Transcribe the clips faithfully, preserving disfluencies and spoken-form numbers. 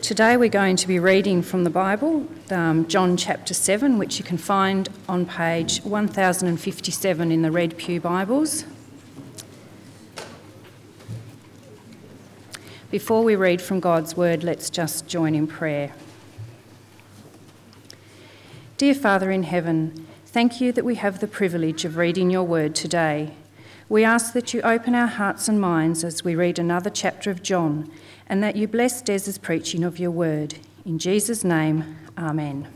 Today we're going to be reading from the Bible, um, John chapter seven, which you can find on page one thousand fifty-seven in the Red Pew Bibles. Before we read from God's word, let's just join in prayer. Dear Father in heaven, thank you that we have the privilege of reading your word today. We ask that you open our hearts and minds as we read another chapter of John, and that you bless Des's preaching of your word. In Jesus' name, amen.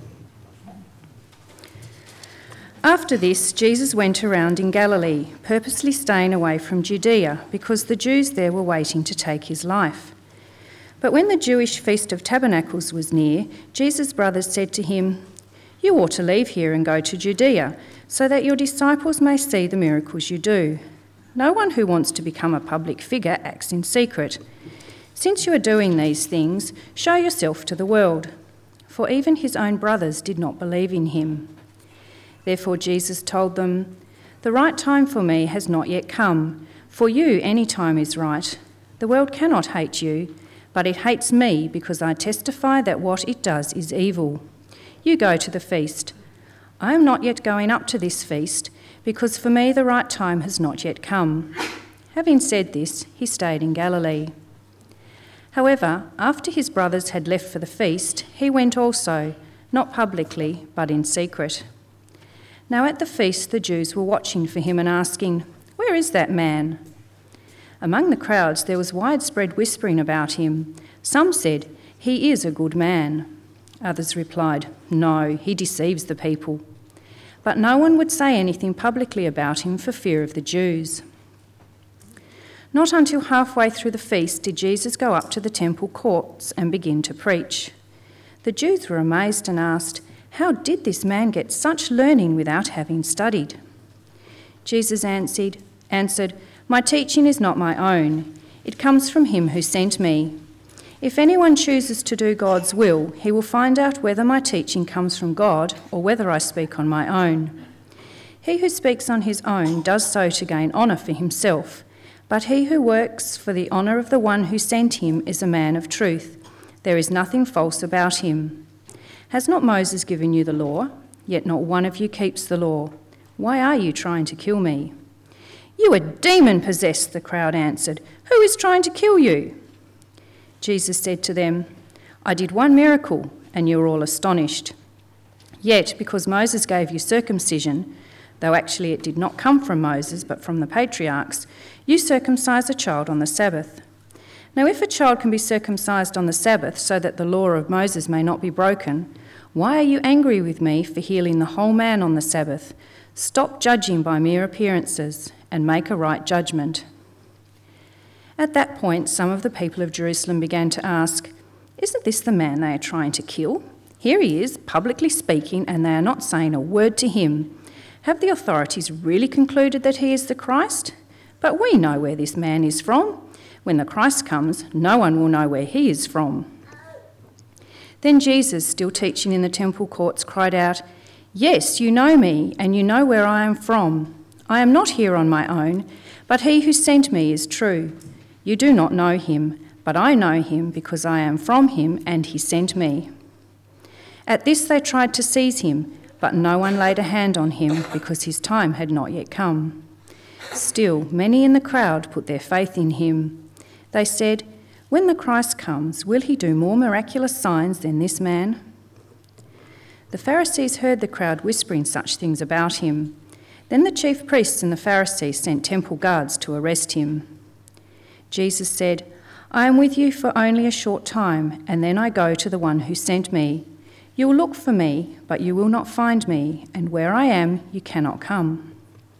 After this, Jesus went around in Galilee, purposely staying away from Judea, because the Jews there were waiting to take his life. But when the Jewish Feast of Tabernacles was near, Jesus' brothers said to him, "You ought to leave here and go to Judea, so that your disciples may see the miracles you do. No one who wants to become a public figure acts in secret. Since you are doing these things, show yourself to the world." For even his own brothers did not believe in him. Therefore Jesus told them, "The right time for me has not yet come. For you, any time is right. The world cannot hate you, but it hates me because I testify that what it does is evil. You go to the feast. I am not yet going up to this feast, because for me the right time has not yet come." Having said this, he stayed in Galilee. However, after his brothers had left for the feast, he went also, not publicly, but in secret. Now at the feast the Jews were watching for him and asking, "Where is that man?" Among the crowds there was widespread whispering about him. Some said, "He is a good man." Others replied, "No, he deceives the people." But no one would say anything publicly about him for fear of the Jews. Not until halfway through the feast did Jesus go up to the temple courts and begin to preach. The Jews were amazed and asked, "How did this man get such learning without having studied?" Jesus answered, answered, "My teaching is not my own. It comes from him who sent me. If anyone chooses to do God's will, he will find out whether my teaching comes from God or whether I speak on my own. He who speaks on his own does so to gain honour for himself, but he who works for the honour of the one who sent him is a man of truth. There is nothing false about him. Has not Moses given you the law? Yet not one of you keeps the law. Why are you trying to kill me?" "You are demon-possessed," the crowd answered. "Who is trying to kill you?" Jesus said to them, "I did one miracle, and you are all astonished. Yet, because Moses gave you circumcision, though actually it did not come from Moses but from the patriarchs, you circumcise a child on the Sabbath. Now if a child can be circumcised on the Sabbath so that the law of Moses may not be broken, why are you angry with me for healing the whole man on the Sabbath? Stop judging by mere appearances and make a right judgment." At that point, some of the people of Jerusalem began to ask, "Isn't this the man they are trying to kill? Here he is, publicly speaking, and they are not saying a word to him. Have the authorities really concluded that he is the Christ? But we know where this man is from. When the Christ comes, no one will know where he is from." Then Jesus, still teaching in the temple courts, cried out, "Yes, you know me, and you know where I am from. I am not here on my own, but he who sent me is true. You do not know him, but I know him because I am from him and he sent me." At this they tried to seize him, but no one laid a hand on him because his time had not yet come. Still, many in the crowd put their faith in him. They said, "When the Christ comes, will he do more miraculous signs than this man?" The Pharisees heard the crowd whispering such things about him. Then the chief priests and the Pharisees sent temple guards to arrest him. Jesus said, "I am with you for only a short time, and then I go to the one who sent me. You will look for me, but you will not find me, and where I am, you cannot come."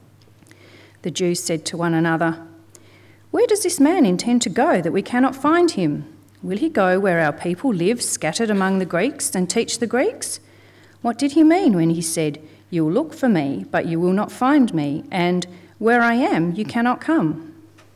The Jews said to one another, "Where does this man intend to go that we cannot find him? Will he go where our people live, scattered among the Greeks, and teach the Greeks? What did he mean when he said, 'You will look for me, but you will not find me,' and 'Where I am, you cannot come'?"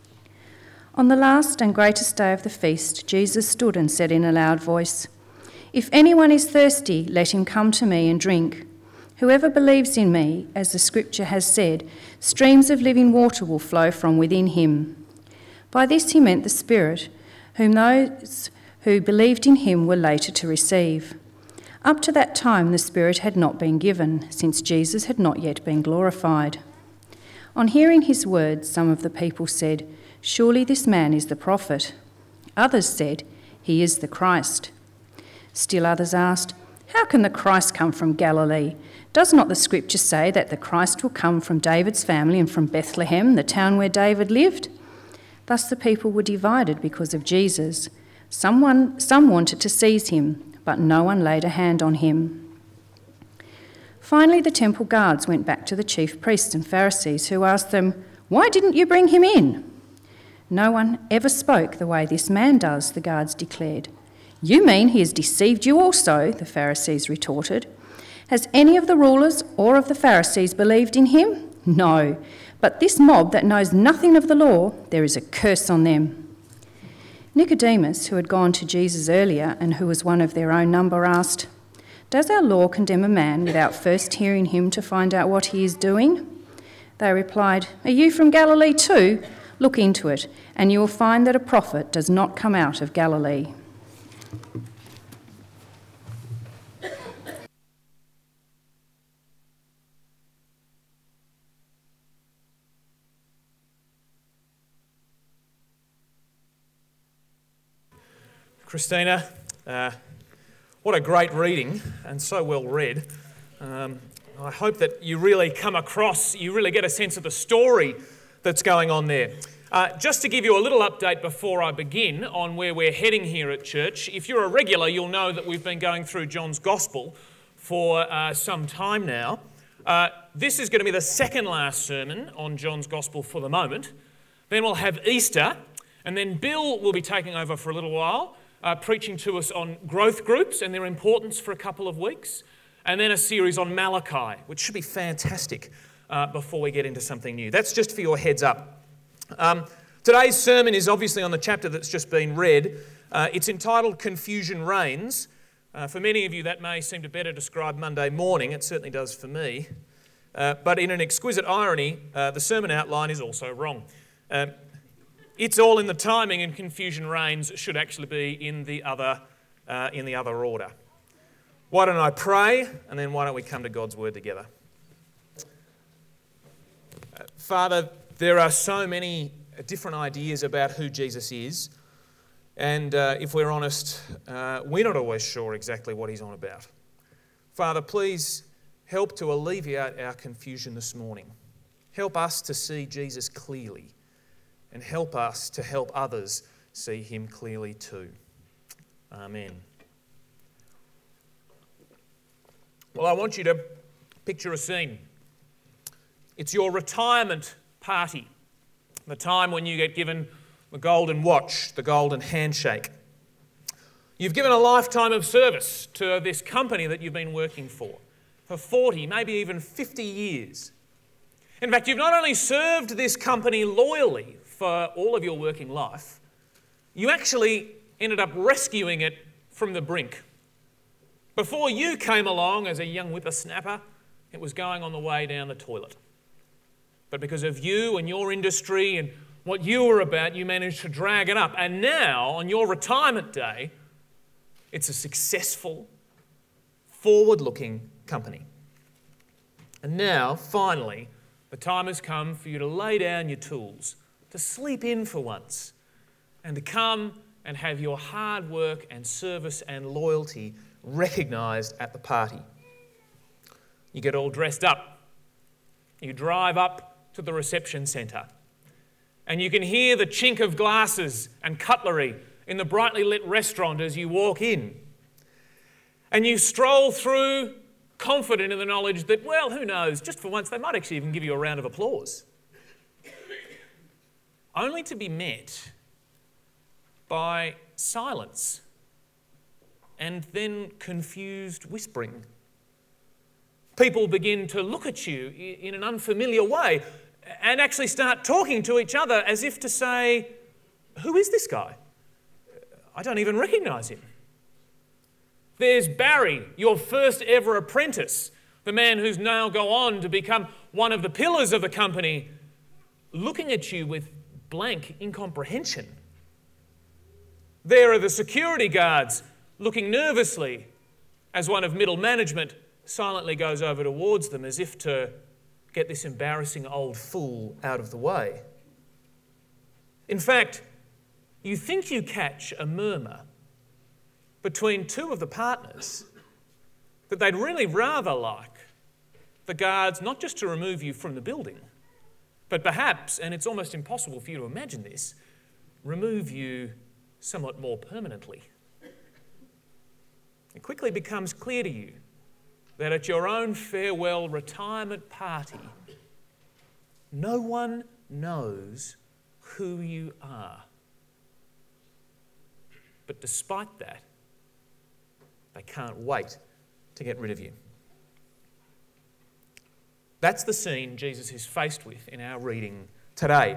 On the last and greatest day of the feast, Jesus stood and said in a loud voice, "If anyone is thirsty, let him come to me and drink. Whoever believes in me, as the scripture has said, streams of living water will flow from within him." By this he meant the Spirit, whom those who believed in him were later to receive. Up to that time, the Spirit had not been given, since Jesus had not yet been glorified. On hearing his words, some of the people said, "Surely this man is the prophet." Others said, "He is the Christ." Still others asked, "How can the Christ come from Galilee? Does not the Scripture say that the Christ will come from David's family and from Bethlehem, the town where David lived?" Thus the people were divided because of Jesus. Someone, some wanted to seize him, but no one laid a hand on him. Finally, the temple guards went back to the chief priests and Pharisees, who asked them, "Why didn't you bring him in?" "No one ever spoke the way this man does," the guards declared. "You mean he has deceived you also?" the Pharisees retorted. "Has any of the rulers or of the Pharisees believed in him? No, but this mob that knows nothing of the law, there is a curse on them." Nicodemus, who had gone to Jesus earlier and who was one of their own number, asked, "Does our law condemn a man without first hearing him to find out what he is doing?" They replied, "Are you from Galilee too? Look into it, and you will find that a prophet does not come out of Galilee." Christina, uh, what a great reading and so well read. Um, I hope that you really come across, you really get a sense of the story that's going on there. Uh, just to give you a little update before I begin on where we're heading here at church, if you're a regular, you'll know that we've been going through John's Gospel for uh, some time now. Uh, this is going to be the second last sermon on John's Gospel for the moment. Then we'll have Easter, and then Bill will be taking over for a little while, Uh, preaching to us on growth groups and their importance for a couple of weeks, and then a series on Malachi, which should be fantastic uh, before we get into something new. That's just for your heads up. Um, today's sermon is obviously on the chapter that's just been read. Uh, it's entitled Confusion Reigns. Uh, for many of you, that may seem to better describe Monday morning. It certainly does for me. Uh, but in an exquisite irony, uh, the sermon outline is also wrong. Uh, It's all in the timing, and Confusion Reigns should actually be in the other uh, in the other order. Why don't I pray, and then why don't we come to God's Word together? Uh, Father, there are so many different ideas about who Jesus is, and uh, if we're honest, uh, we're not always sure exactly what he's on about. Father, please help to alleviate our confusion this morning. Help us to see Jesus clearly, and help us to help others see him clearly too. Amen. Well, I want you to picture a scene. It's your retirement party, the time when you get given the golden watch, the golden handshake. You've given a lifetime of service to this company that you've been working for, for forty, maybe even fifty years. In fact, you've not only served this company loyally for all of your working life, you actually ended up rescuing it from the brink. Before you came along as a young whippersnapper, it was going on the way down the toilet. But because of you and your industry and what you were about, you managed to drag it up. And now, on your retirement day, it's a successful, forward-looking company. And now, finally, the time has come for you to lay down your tools, to sleep in for once, and to come and have your hard work and service and loyalty recognised at the party. You get all dressed up. You drive up to the reception centre, and you can hear the chink of glasses and cutlery in the brightly lit restaurant as you walk in. And you stroll through confident in the knowledge that, well, who knows, just for once they might actually even give you a round of applause. Only to be met by silence and then confused whispering. People begin to look at you in an unfamiliar way and actually start talking to each other as if to say, who is this guy? I don't even recognise him. There's Barry, your first ever apprentice, the man who's now go on to become one of the pillars of the company, looking at you with blank incomprehension. There are the security guards looking nervously as one of middle management silently goes over towards them as if to get this embarrassing old fool out of the way. In fact, you think you catch a murmur between two of the partners that they'd really rather like the guards not just to remove you from the building, but perhaps, and it's almost impossible for you to imagine this, remove you somewhat more permanently. It quickly becomes clear to you that at your own farewell retirement party, no one knows who you are. But despite that, they can't wait to get rid of you. That's the scene Jesus is faced with in our reading today.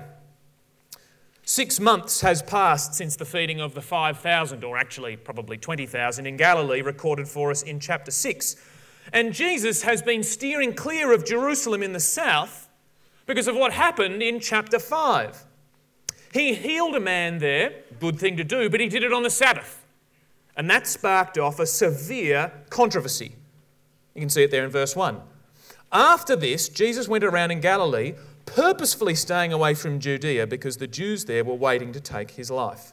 Six months has passed since the feeding of the five thousand, or actually probably twenty thousand in Galilee, recorded for us in chapter six. And Jesus has been steering clear of Jerusalem in the south because of what happened in chapter five. He healed a man there, good thing to do, but he did it on the Sabbath. And that sparked off a severe controversy. You can see it there in verse one. After this, Jesus went around in Galilee, purposefully staying away from Judea because the Jews there were waiting to take his life.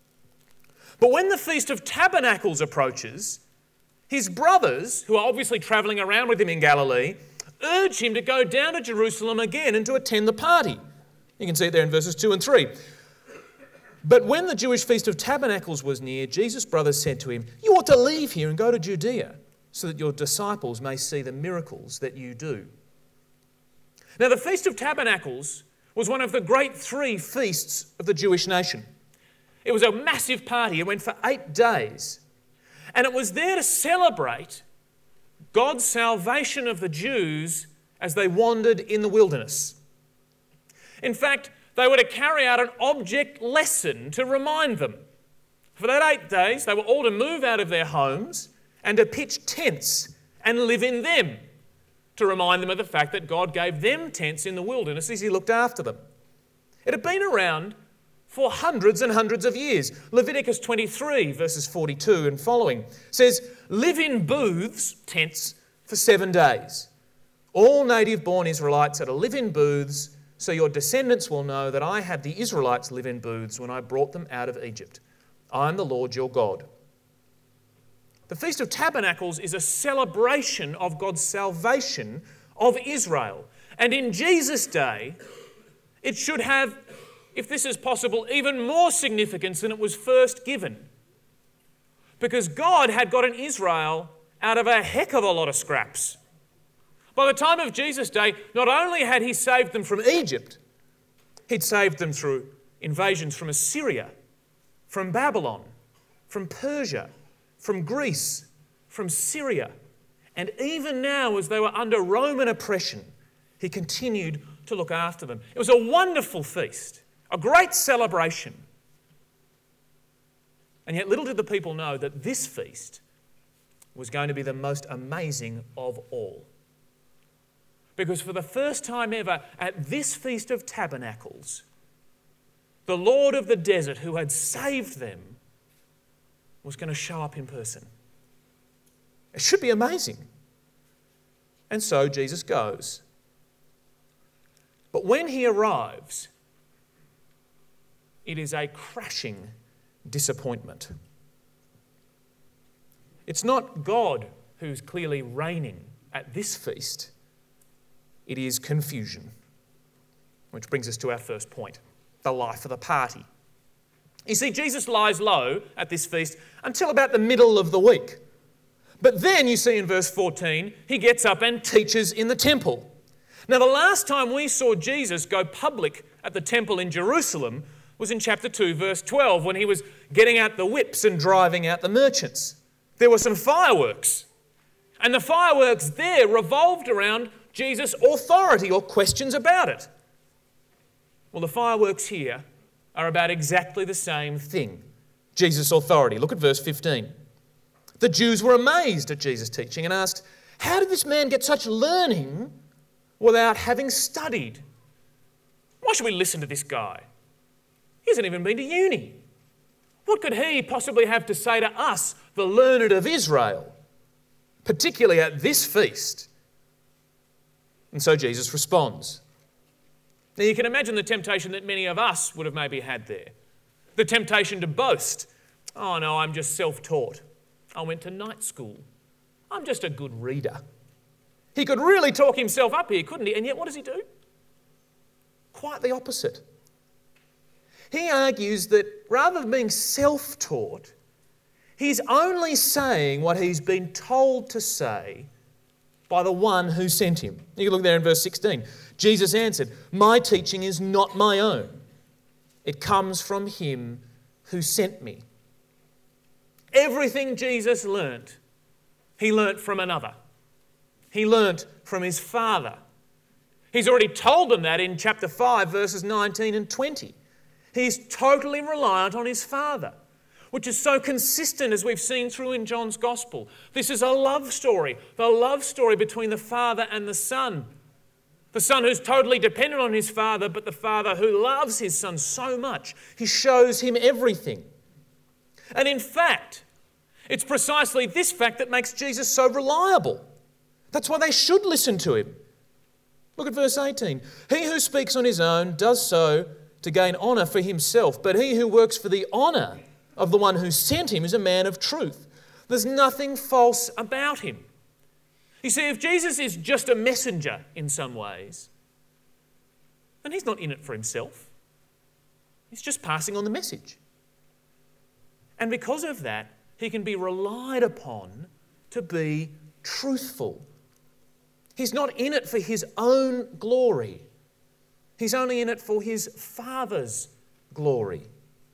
But when the Feast of Tabernacles approaches, his brothers, who are obviously travelling around with him in Galilee, urge him to go down to Jerusalem again and to attend the party. You can see it there in verses two and three. But when the Jewish Feast of Tabernacles was near, Jesus' brothers said to him, "You ought to leave here and go to Judea, so that your disciples may see the miracles that you do." Now, the Feast of Tabernacles was one of the great three feasts of the Jewish nation. It was a massive party. It went for eight days. And it was there to celebrate God's salvation of the Jews as they wandered in the wilderness. In fact, they were to carry out an object lesson to remind them. For that eight days, they were all to move out of their homes and to pitch tents and live in them, to remind them of the fact that God gave them tents in the wilderness as he looked after them. It had been around for hundreds and hundreds of years. Leviticus twenty-three, verses forty-two and following, says, "Live in booths," tents, "for seven days. All native-born Israelites are to live in booths, so your descendants will know that I had the Israelites live in booths when I brought them out of Egypt. I am the Lord your God." The Feast of Tabernacles is a celebration of God's salvation of Israel. And in Jesus' day, it should have, if this is possible, even more significance than it was first given. Because God had gotten Israel out of a heck of a lot of scraps. By the time of Jesus' day, not only had he saved them from Egypt, he'd saved them through invasions from Assyria, from Babylon, from Persia, from Greece, from Syria. And even now, as they were under Roman oppression, he continued to look after them. It was a wonderful feast, a great celebration. And yet little did the people know that this feast was going to be the most amazing of all. Because for the first time ever, at this Feast of Tabernacles, the Lord of the desert, who had saved them, was going to show up in person. It should be amazing. And so Jesus goes. But when he arrives, it is a crashing disappointment. It's not God who's clearly reigning at this feast. It is confusion. Which brings us to our first point, the life of the party. You see, Jesus lies low at this feast until about the middle of the week. But then you see in verse fourteen, he gets up and teaches in the temple. Now, the last time we saw Jesus go public at the temple in Jerusalem was in chapter two, verse twelve, when he was getting out the whips and driving out the merchants. There were some fireworks. And the fireworks there revolved around Jesus' authority or questions about it. Well, the fireworks here are about exactly the same thing. Jesus' authority. Look at verse fifteen. The Jews were amazed at Jesus' teaching and asked, "How did this man get such learning without having studied? Why should we listen to this guy? He hasn't even been to uni. What could he possibly have to say to us, the learned of Israel, particularly at this feast? And so Jesus responds. Now you can imagine the temptation that many of us would have maybe had there. The temptation to boast. Oh no, I'm just self-taught. I went to night school. I'm just a good reader. He could really talk himself up here, couldn't he? And yet what does he do? Quite the opposite. He argues that rather than being self-taught, he's only saying what he's been told to say by the one who sent him. You can look there in verse sixteen. Jesus answered, "My teaching is not my own. It comes from him who sent me." Everything Jesus learnt, he learnt from another. He learnt from his Father. He's already told them that in chapter five, verses nineteen and twenty. He's totally reliant on his Father, which is so consistent as we've seen through in John's Gospel. This is a love story, the love story between the Father and the Son. The Son who's totally dependent on his Father, but the Father who loves his Son so much, he shows him everything. And in fact, it's precisely this fact that makes Jesus so reliable. That's why they should listen to him. Look at verse eighteen. He who speaks on his own does so to gain honour for himself, but he who works for the honour of the one who sent him is a man of truth. There's nothing false about him. You see, if Jesus is just a messenger in some ways, then he's not in it for himself. He's just passing on the message. And because of that, he can be relied upon to be truthful. He's not in it for his own glory. He's only in it for his Father's glory.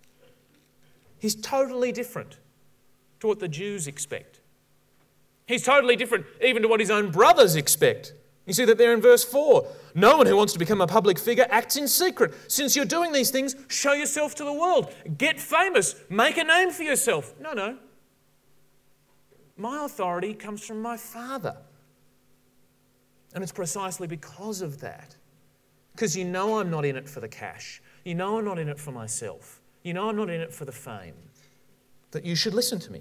He's totally different to what the Jews expect. He's totally different even to what his own brothers expect. You see that there in verse four. No one who wants to become a public figure acts in secret. Since you're doing these things, show yourself to the world. Get famous. Make a name for yourself. No, no. My authority comes from my Father. And it's precisely because of that. Because you know I'm not in it for the cash. You know I'm not in it for myself. You know I'm not in it for the fame. That you should listen to me.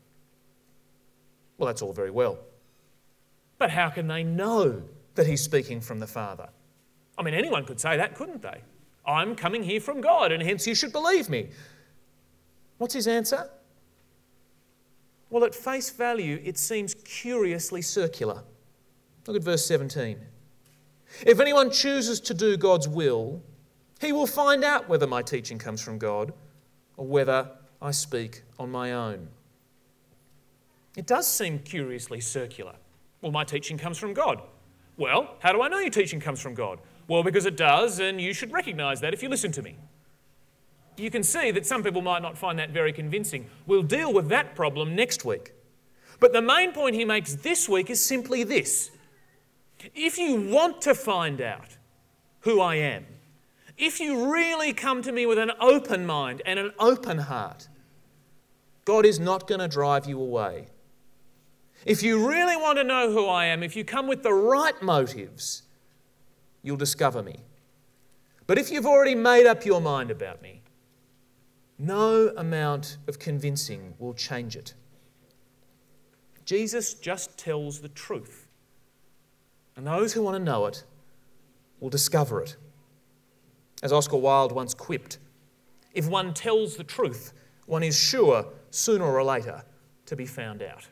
Well, that's all very well. But how can they know that he's speaking from the Father? I mean, anyone could say that, couldn't they? I'm coming here from God, and hence you should believe me. What's his answer? Well, at face value, it seems curiously circular. Look at verse seventeen. If anyone chooses to do God's will, he will find out whether my teaching comes from God or whether I speak on my own. It does seem curiously circular. Well, my teaching comes from God. Well, how do I know your teaching comes from God? Well, because it does, and you should recognise that if you listen to me. You can see that some people might not find that very convincing. We'll deal with that problem next week. But the main point he makes this week is simply this. If you want to find out who I am, if you really come to me with an open mind and an open heart, God is not going to drive you away. If you really want to know who I am, if you come with the right motives, you'll discover me. But if you've already made up your mind about me, no amount of convincing will change it. Jesus just tells the truth. And those who want to know it will discover it. As Oscar Wilde once quipped, if one tells the truth, one is sure, sooner or later, to be found out.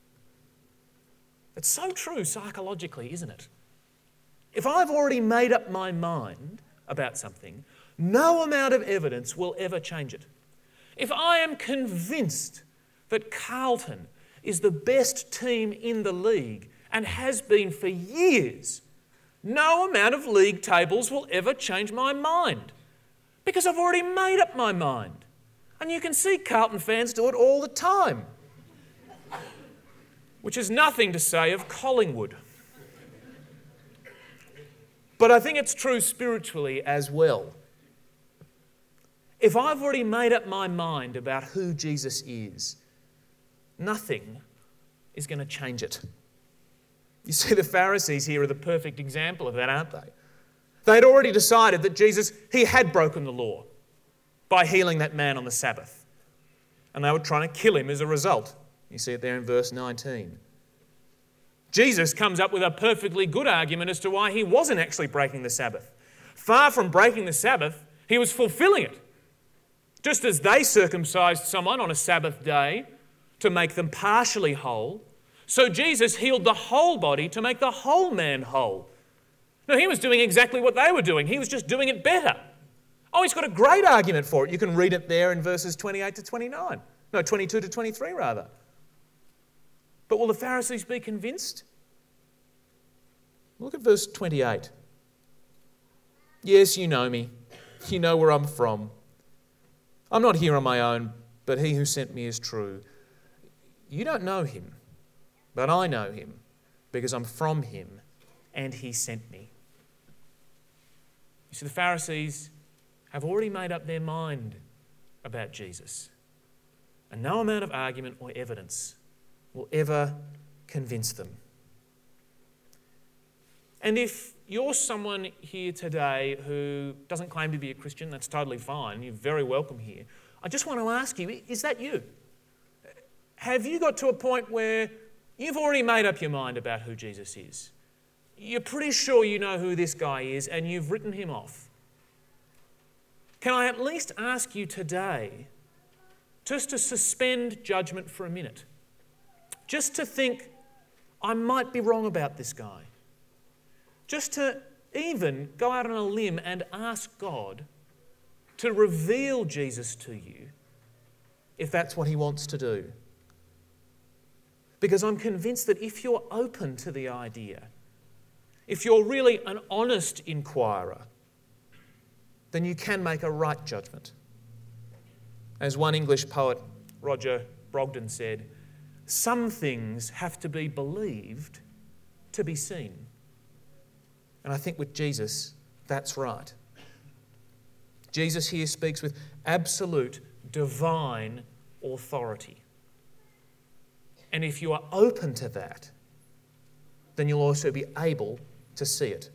It's so true psychologically, isn't it? If I've already made up my mind about something, no amount of evidence will ever change it. If I am convinced that Carlton is the best team in the league and has been for years, no amount of league tables will ever change my mind because I've already made up my mind. And you can see Carlton fans do it all the time, which is nothing to say of Collingwood. But I think it's true spiritually as well. If I've already made up my mind about who Jesus is, nothing is going to change it. You see, the Pharisees here are the perfect example of that, aren't they? They'd already decided that Jesus, he had broken the law by healing that man on the Sabbath. and they were trying to kill him as a result. You see it there in verse nineteen. Jesus comes up with a perfectly good argument as to why he wasn't actually breaking the Sabbath. Far from breaking the Sabbath, he was fulfilling it. Just as they circumcised someone on a Sabbath day to make them partially whole, so Jesus healed the whole body to make the whole man whole. No, he was doing exactly what they were doing. He was just doing it better. Oh, he's got a great argument for it. You can read it there in verses twenty-eight to twenty-nine. No, twenty-two to twenty-three rather. But will the Pharisees be convinced? Look at verse twenty-eight. Yes, you know me. You know where I'm from. I'm not here on my own, but he who sent me is true. You don't know him, but I know him, because I'm from him, and he sent me. You see, the Pharisees have already made up their mind about Jesus, and no amount of argument or evidence will ever convince them. And if you're someone here today who doesn't claim to be a Christian, that's totally fine. You're very welcome here. I just want to ask you, is that you? Have you got to a point where you've already made up your mind about who Jesus is? You're pretty sure you know who this guy is and you've written him off. Can I at least ask you today just to suspend judgment for a minute? Just to think, I might be wrong about this guy. Just to even go out on a limb and ask God to reveal Jesus to you if that's what he wants to do. Because I'm convinced that if you're open to the idea, if you're really an honest inquirer, then you can make a right judgment. As one English poet, Roger Brogden, said, some things have to be believed to be seen. And I think with Jesus, that's right. Jesus here speaks with absolute divine authority. And if you are open to that, then you'll also be able to see it.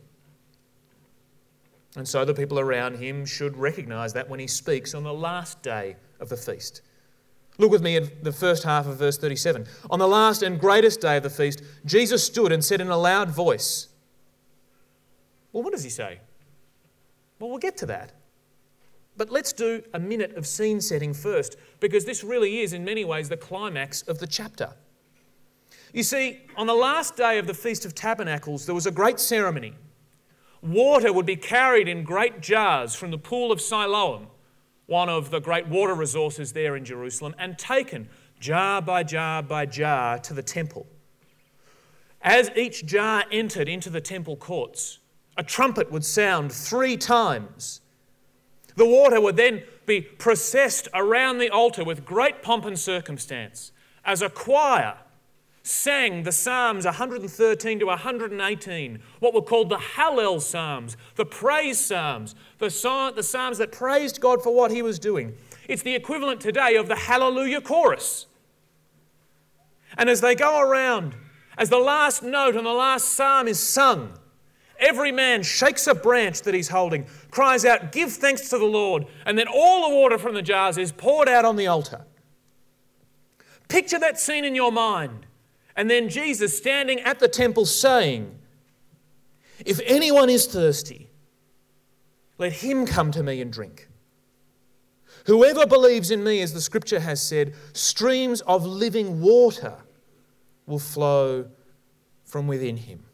And so the people around him should recognise that when he speaks on the last day of the feast. Look with me at the first half of verse thirty-seven. On the last and greatest day of the feast, Jesus stood and said in a loud voice. Well, what does he say? Well, we'll get to that. But let's do a minute of scene setting first, because this really is in many ways the climax of the chapter. You see, on the last day of the Feast of Tabernacles, there was a great ceremony. Water would be carried in great jars from the pool of Siloam, one of the great water resources there in Jerusalem, and taken jar by jar by jar to the temple. As each jar entered into the temple courts, a trumpet would sound three times. The water would then be processed around the altar with great pomp and circumstance as a choir sang the Psalms one hundred thirteen to one hundred eighteen, what were called the Hallel Psalms, the praise Psalms, the, psalm, the Psalms that praised God for what he was doing. It's the equivalent today of the Hallelujah Chorus. And as they go around, as the last note on the last psalm is sung, every man shakes a branch that he's holding, cries out, "Give thanks to the Lord," and then all the water from the jars is poured out on the altar. Picture that scene in your mind. And then Jesus standing at the temple saying, "If anyone is thirsty, let him come to me and drink. Whoever believes in me, as the scripture has said, streams of living water will flow from within him."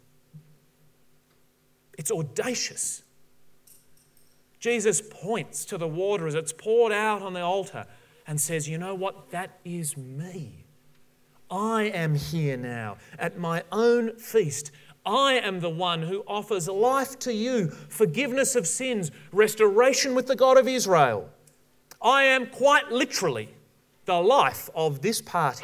It's audacious. Jesus points to the water as it's poured out on the altar and says, you know what? That is me. I am here now at my own feast. I am the one who offers life to you, forgiveness of sins, restoration with the God of Israel. I am quite literally the life of this party.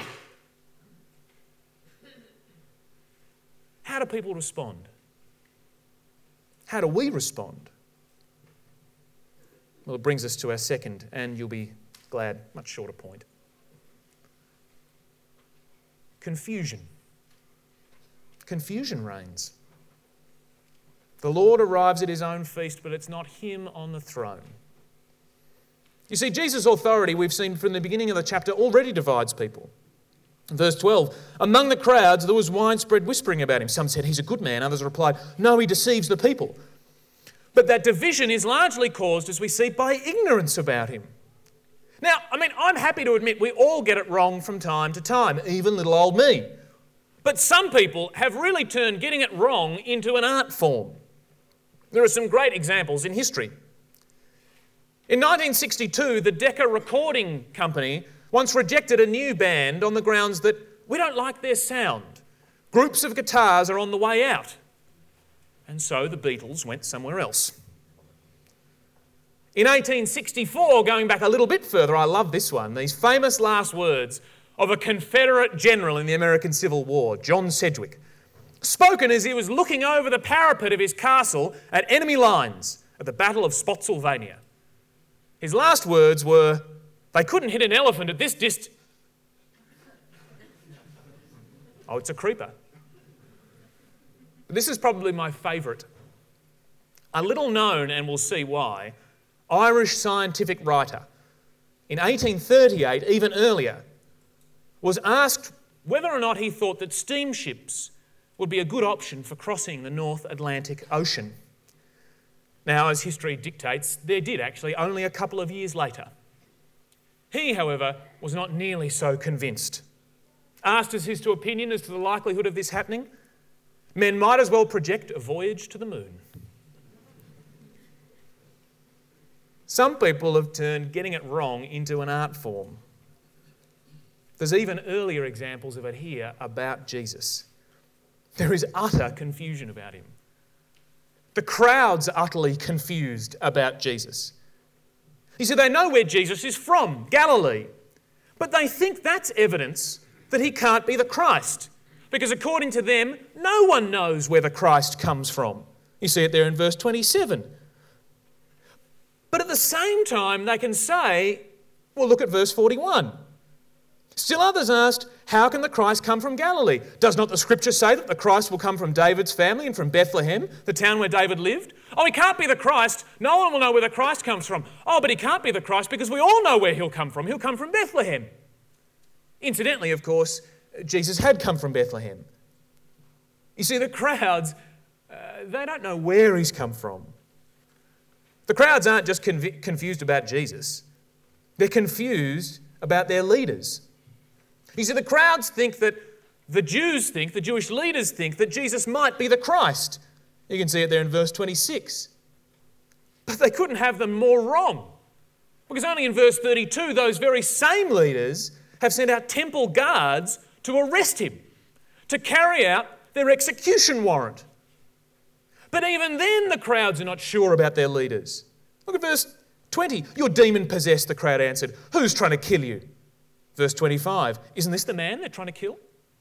How do people respond? How do we respond? Well, it brings us to our second, and you'll be glad, much shorter point. Confusion. Confusion reigns. The Lord arrives at his own feast, but it's not him on the throne. You see, Jesus' authority, we've seen from the beginning of the chapter, already divides people. In verse twelve, among the crowds there was widespread whispering about him. Some said, he's a good man. Others replied, no, he deceives the people. But that division is largely caused, as we see, by ignorance about him. Now, I mean, I'm happy to admit we all get it wrong from time to time, even little old me. But some people have really turned getting it wrong into an art form. There are some great examples in history. In nineteen sixty-two, the Decca Recording Company once rejected a new band on the grounds that we don't like their sound. Groups of guitars are on the way out. And so the Beatles went somewhere else. In eighteen sixty-four, going back a little bit further, I love this one, these famous last words of a Confederate general in the American Civil War, John Sedgwick, spoken as he was looking over the parapet of his castle at enemy lines at the Battle of Spotsylvania. His last words were, they couldn't hit an elephant at this distance. Oh, it's a creeper. This is probably my favourite. A little known, and we'll see why, Irish scientific writer in eighteen thirty-eight, even earlier, was asked whether or not he thought that steamships would be a good option for crossing the North Atlantic Ocean. Now, as history dictates, there did actually, only a couple of years later. He, however, was not nearly so convinced. Asked as his opinion as to the likelihood of this happening, men might as well project a voyage to the moon. Some people have turned getting it wrong into an art form. There's even earlier examples of it here about Jesus. There is utter confusion about him. The crowd's utterly confused about Jesus. You see, they know where Jesus is from, Galilee, but they think that's evidence that he can't be the Christ, because according to them, no one knows where the Christ comes from. You see it there in verse twenty-seven. But at the same time, they can say, well, look at verse forty-one. Still others asked, how can the Christ come from Galilee? Does not the scripture say that the Christ will come from David's family and from Bethlehem, the town where David lived? Oh, he can't be the Christ. No one will know where the Christ comes from. Oh, but he can't be the Christ because we all know where he'll come from. He'll come from Bethlehem. Incidentally, of course, Jesus had come from Bethlehem. You see, the crowds, uh, they don't know where he's come from. The crowds aren't just conv- confused about Jesus. They're confused about their leaders. You see, the crowds think that, the Jews think, the Jewish leaders think that Jesus might be the Christ. You can see it there in verse twenty-six. But they couldn't have them more wrong. Because only in verse thirty-two, those very same leaders have sent out temple guards to arrest him, to carry out their execution warrant. But even then, the crowds are not sure about their leaders. Look at verse twenty. You're demon-possessed, the crowd answered. Who's trying to kill you? Verse twenty-five. Isn't this the man they're trying to kill?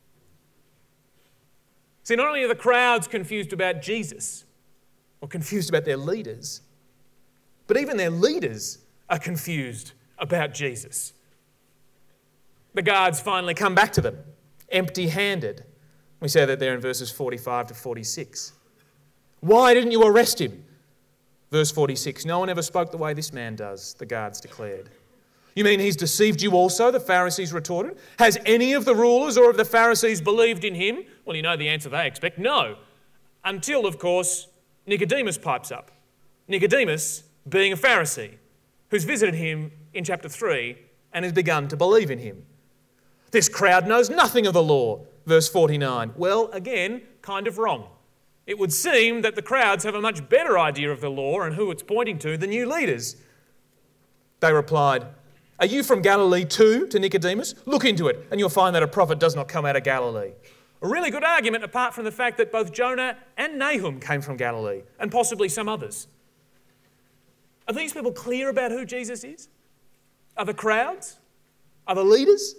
See, not only are the crowds confused about Jesus, or confused about their leaders, but even their leaders are confused about Jesus. The guards finally come back to them, empty-handed. We say that there in verses forty-five to forty-six. Why didn't you arrest him? Verse forty-six, no one ever spoke the way this man does, the guards declared. You mean he's deceived you also, the Pharisees retorted? Has any of the rulers or of the Pharisees believed in him? Well, you know the answer they expect, no. Until, of course, Nicodemus pipes up. Nicodemus, being a Pharisee, who's visited him in chapter three and has begun to believe in him. This crowd knows nothing of the law, verse forty-nine. Well, again, kind of wrong. It would seem that the crowds have a much better idea of the law and who it's pointing to than you leaders. They replied, are you from Galilee too, to Nicodemus? Look into it, and you'll find that a prophet does not come out of Galilee. A really good argument, apart from the fact that both Jonah and Nahum came from Galilee, and possibly some others. Are these people clear about who Jesus is? Are the crowds? Are the leaders?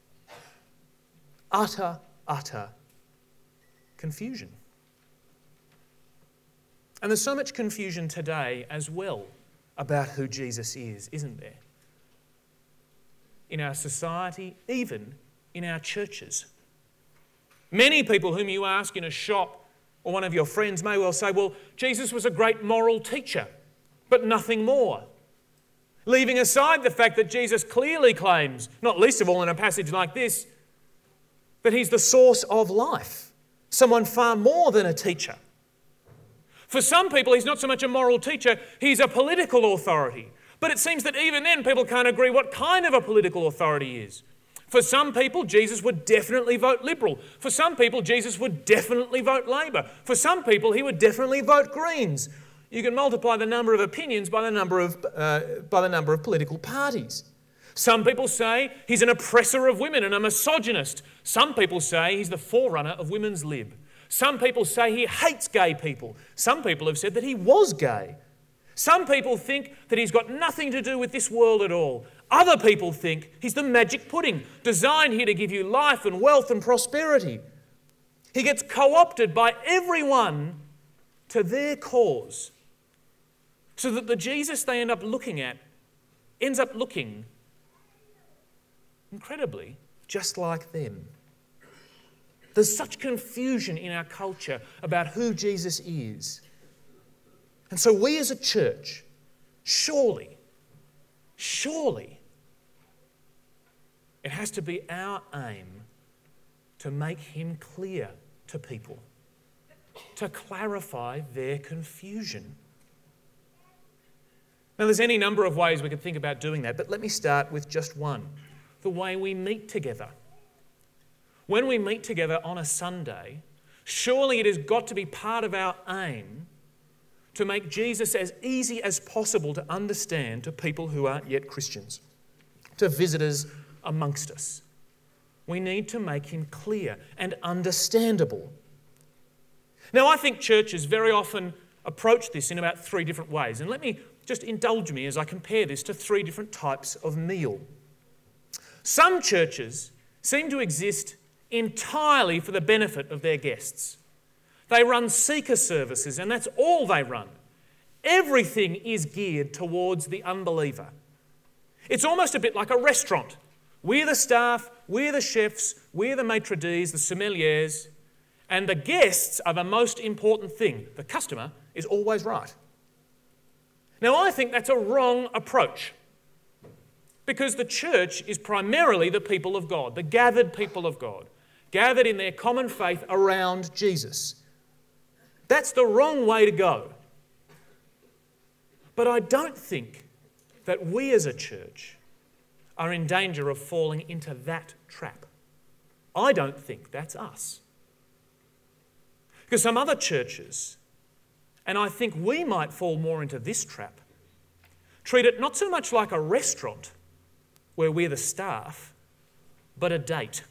Utter, utter confusion. And there's so much confusion today as well about who Jesus is, isn't there? In our society, even in our churches. Many people whom you ask in a shop or one of your friends may well say, well, Jesus was a great moral teacher, but nothing more. Leaving aside the fact that Jesus clearly claims, not least of all in a passage like this, that he's the source of life, someone far more than a teacher. For some people, he's not so much a moral teacher, he's a political authority. But it seems that even then people can't agree what kind of a political authority he is. For some people, Jesus would definitely vote Liberal. For some people, Jesus would definitely vote Labor. For some people, he would definitely vote Greens. You can multiply the number of opinions by the number of, uh, by the number of political parties. Some people say he's an oppressor of women and a misogynist. Some people say he's the forerunner of women's lib. Some people say he hates gay people. Some people have said that he was gay. Some people think that he's got nothing to do with this world at all. Other people think he's the magic pudding, designed here to give you life and wealth and prosperity. He gets co-opted by everyone to their cause, so that the Jesus they end up looking at ends up looking, incredibly, just like them. There's such confusion in our culture about who Jesus is. And so we as a church, surely, surely, it has to be our aim to make him clear to people, to clarify their confusion. Now, there's any number of ways we could think about doing that, but let me start with just one, the way we meet together. When we meet together on a Sunday, surely it has got to be part of our aim to make Jesus as easy as possible to understand to people who aren't yet Christians, to visitors amongst us. We need to make him clear and understandable. Now, I think churches very often approach this in about three different ways, and let me just indulge me as I compare this to three different types of meal. Some churches seem to exist entirely for the benefit of their guests. They run seeker services, and that's all they run. Everything is geared towards the unbeliever. It's almost a bit like a restaurant. We're the staff, we're the chefs, we're the maitre d's, the sommeliers, and the guests are the most important thing. The customer is always right. Now, I think that's a wrong approach, because the church is primarily the people of God, the gathered people of God, gathered in their common faith around Jesus. That's the wrong way to go. But I don't think that we as a church are in danger of falling into that trap. I don't think that's us. Because some other churches, and I think we might fall more into this trap, treat it not so much like a restaurant where we're the staff, but a date.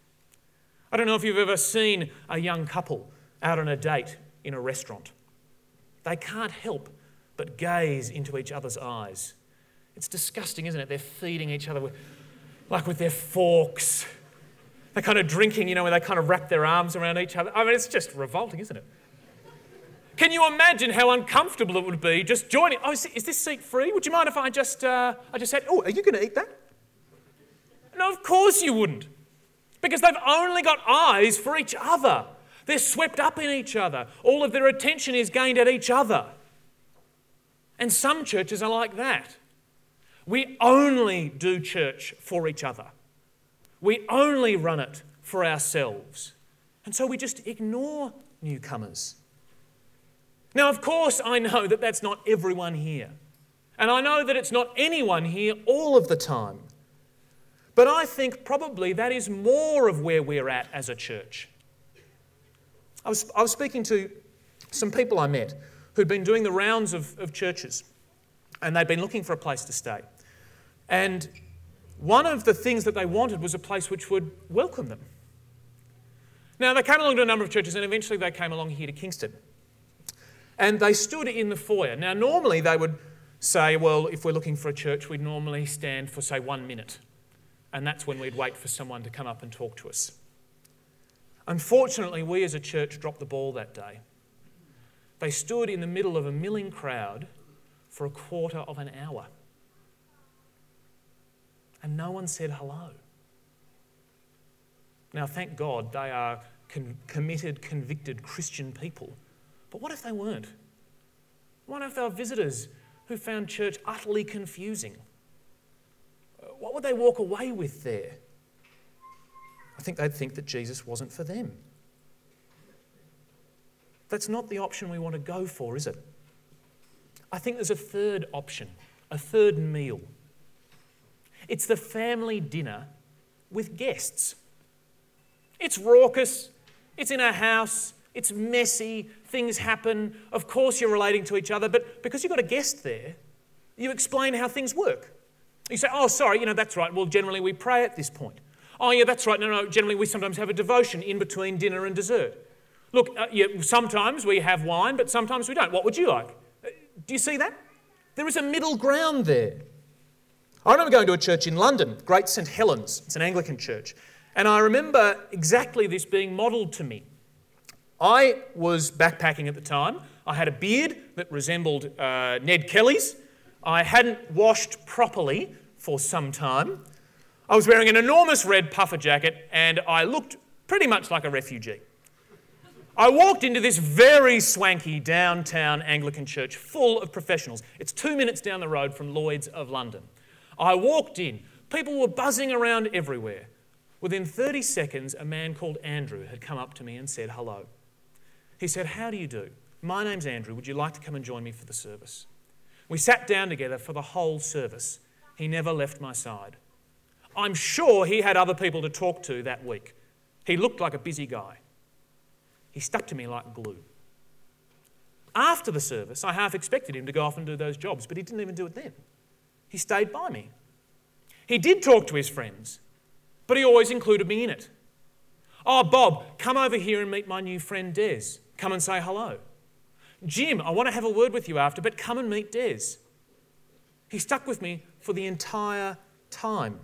I don't know if you've ever seen a young couple out on a date in a restaurant. They can't help but gaze into each other's eyes. It's disgusting, isn't it? They're feeding each other with, like with their forks. They're kind of drinking, you know, where they kind of wrap their arms around each other. I mean, it's just revolting, isn't it? Can you imagine how uncomfortable it would be just joining? Oh, is this seat free? Would you mind if I just, uh, I just said, oh, are you going to eat that? No, of course you wouldn't. Because they've only got eyes for each other. They're swept up in each other. All of their attention is gained at each other. And some churches are like that. We only do church for each other. We only run it for ourselves. And so we just ignore newcomers. Now, of course, I know that that's not everyone here. And I know that it's not anyone here all of the time. But I think probably that is more of where we're at as a church. I was, I was speaking to some people I met who'd been doing the rounds of, of churches, and they'd been looking for a place to stay. And one of the things that they wanted was a place which would welcome them. Now, they came along to a number of churches, and eventually they came along here to Kingston. And they stood in the foyer. Now, normally they would say, well, if we're looking for a church, we'd normally stand for, say, one minute. And that's when we'd wait for someone to come up and talk to us. Unfortunately, we as a church dropped the ball that day. They stood in the middle of a milling crowd for a quarter of an hour. And no one said hello. Now, thank God they are con- committed, convicted Christian people. But what if they weren't? What if they were visitors who found church utterly confusing? What would they walk away with there? I think they'd think that Jesus wasn't for them. That's not the option we want to go for, is it? I think there's a third option, a third meal. It's the family dinner with guests. It's raucous, it's in a house, it's messy, things happen. Of course you're relating to each other, but because you've got a guest there, you explain how things work. You say, oh, sorry, you know, that's right. Well, generally we pray at this point. Oh, yeah, that's right. No, no, generally we sometimes have a devotion in between dinner and dessert. Look, uh, yeah, sometimes we have wine, but sometimes we don't. What would you like? Uh, do you see that? There is a middle ground there. I remember going to a church in London, Great St Helens. It's an Anglican church. And I remember exactly this being modelled to me. I was backpacking at the time. I had a beard that resembled uh, Ned Kelly's. I hadn't washed properly for some time. I was wearing an enormous red puffer jacket and I looked pretty much like a refugee. I walked into this very swanky downtown Anglican church full of professionals. It's two minutes down the road from Lloyd's of London. I walked in. People were buzzing around everywhere. Within thirty seconds, a man called Andrew had come up to me and said hello. He said, how do you do? My name's Andrew. Would you like to come and join me for the service? We sat down together for the whole service. He never left my side. I'm sure he had other people to talk to that week. He looked like a busy guy. He stuck to me like glue. After the service, I half expected him to go off and do those jobs, but he didn't even do it then. He stayed by me. He did talk to his friends, but he always included me in it. Oh, Bob, come over here and meet my new friend Des. Come and say hello. Jim, I want to have a word with you after, but come and meet Des. He stuck with me for the entire time.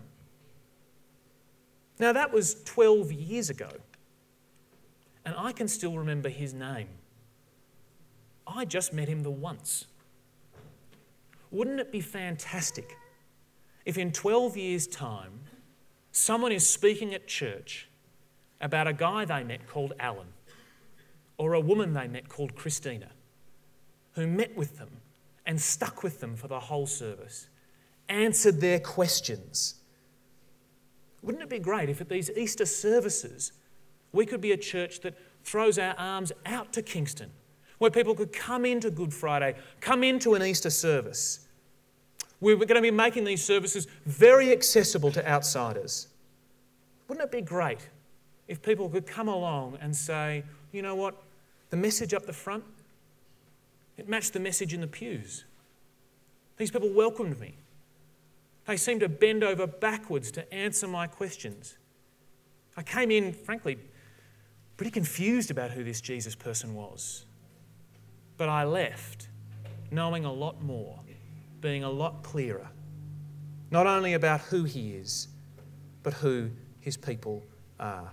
Now, that was twelve years ago, and I can still remember his name. I just met him the once. Wouldn't it be fantastic if in twelve years' time, someone is speaking at church about a guy they met called Alan, or a woman they met called Christina, who met with them and stuck with them for the whole service, answered their questions. Wouldn't it be great if at these Easter services we could be a church that throws our arms out to Kingston, where people could come into Good Friday, come into an Easter service. We're going to be making these services very accessible to outsiders. Wouldn't it be great if people could come along and say, you know what, the message up the front, it matched the message in the pews. These people welcomed me. They seemed to bend over backwards to answer my questions. I came in, frankly, pretty confused about who this Jesus person was. But I left knowing a lot more, being a lot clearer, not only about who he is, but who his people are.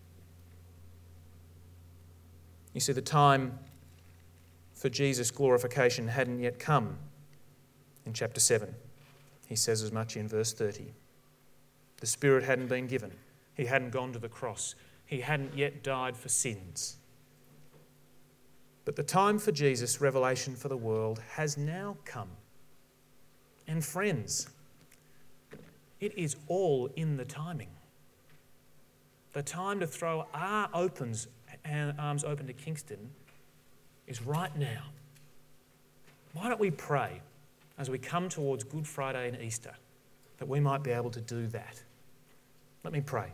You see, the time for Jesus' glorification hadn't yet come in chapter seven. He says as much in verse thirty. The Spirit hadn't been given. He hadn't gone to the cross. He hadn't yet died for sins. But the time for Jesus' revelation for the world has now come. And friends, it is all in the timing. The time to throw our opens, arms open to Kingston is right now. Why don't we pray as we come towards Good Friday and Easter that we might be able to do that? Let me pray.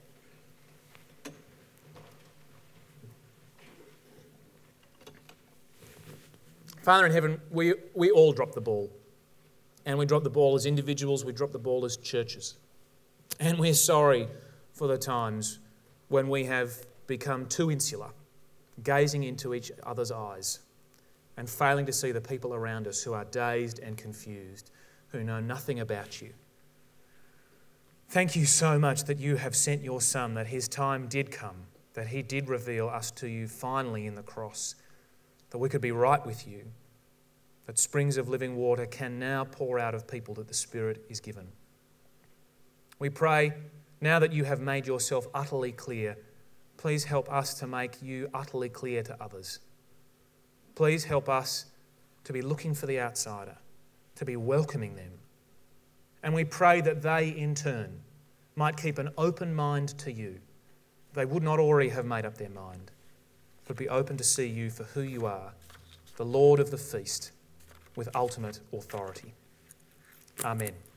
Father in heaven, we, we all drop the ball. And we drop the ball as individuals, we drop the ball as churches. And we're sorry for the times when we have become too insular, gazing into each other's eyes and failing to see the people around us who are dazed and confused, who know nothing about you. Thank you so much that you have sent your Son, that his time did come, that he did reveal us to you finally in the cross, that we could be right with you, that springs of living water can now pour out of people that the Spirit is given. We pray, now that you have made yourself utterly clear, please help us to make you utterly clear to others. Please help us to be looking for the outsider, to be welcoming them. And we pray that they, in turn, might keep an open mind to you. They would not already have made up their mind, but be open to see you for who you are, the Lord of the feast, with ultimate authority. Amen.